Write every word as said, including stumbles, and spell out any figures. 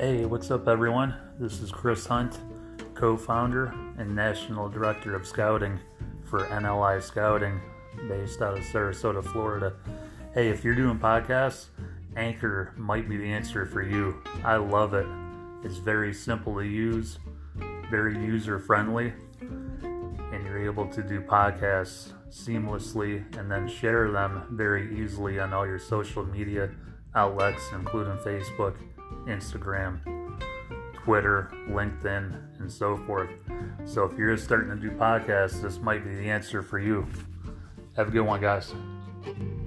Hey, what's up, everyone? This is Chris Hunt, co-founder and national director of scouting for N L I Scouting, based out of Sarasota, Florida. Hey, if you're doing podcasts, Anchor might be the answer for you. I love it. It's very simple to use, very user-friendly, and you're able to do podcasts seamlessly and then share them very easily on all your social media outlets, including Facebook, Instagram, Twitter, LinkedIn, and so forth. So if you're just starting to do podcasts, this might be the answer for you. Have a good one, guys.